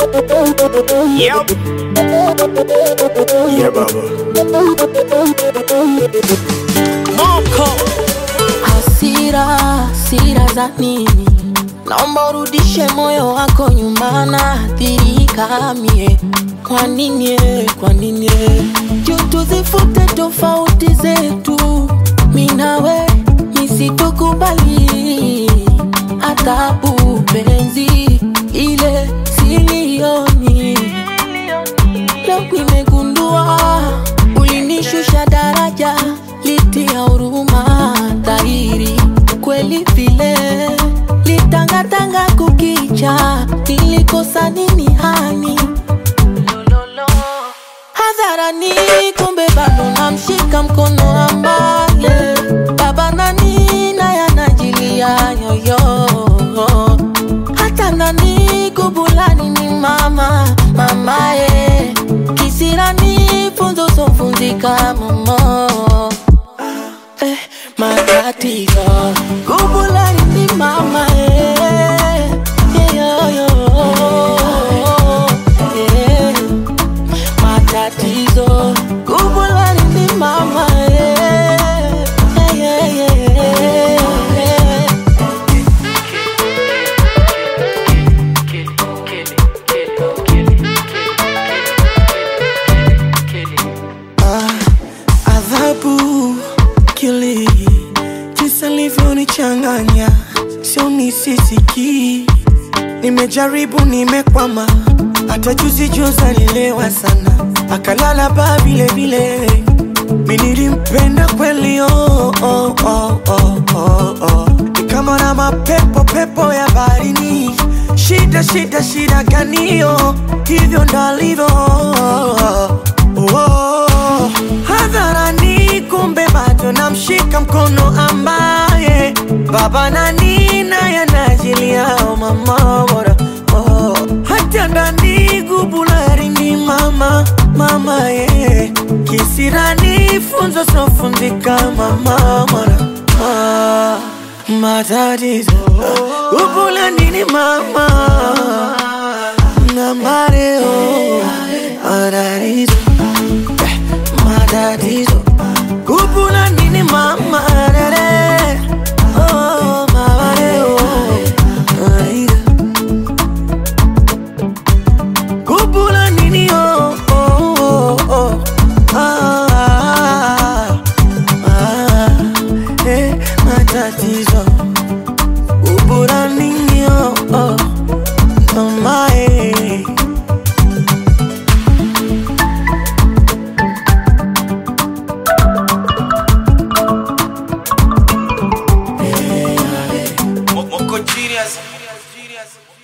Yep. Yeah, baba. Moko. Hasira za nini? Naomba urudishe moyo wako nyuma, na athirika mie. Kwa nini? Juu tuzifute tofauti zetu, mimi nawe nisitukubali. Adhabu penzi ile silioni. Leo nimegundua ulinishusha daraja, litia huruma dhahiri. Kweli vile litangatanga kukicha, nilikosa nini hani? Hadharani kumbe bado namshika mkono ambaye baba nani na yanajilia yoyo. Hata nani kubulani ni mamaye. Kisirani funzo sofunzika mama. Matatizo kubulani ni mamaye. Matatizo kubulani ni mamaye. Adhabu kili jinsi alivyonichanganya, sio nisisiki. Nimejaribu nimekwama, hata juzi alilewa sana, akalala ba vile. Mimi nilimpenda kweli kama na mapepo ya baharini. Shida ganio, hivyo ndalivyo. Hadharani kumbe bado namshika mkono ambaye baba nani na yanajilia mama bora. Hata ndani gubulari ni mama ye. Kisirani funzo sofunzika mama bora. Matatizo gubulani ni mama na mareo adarizo. Matatizo gubulani ni mama rere. Mareo gubulani ni matatizo gubulani ni mama Moko genius.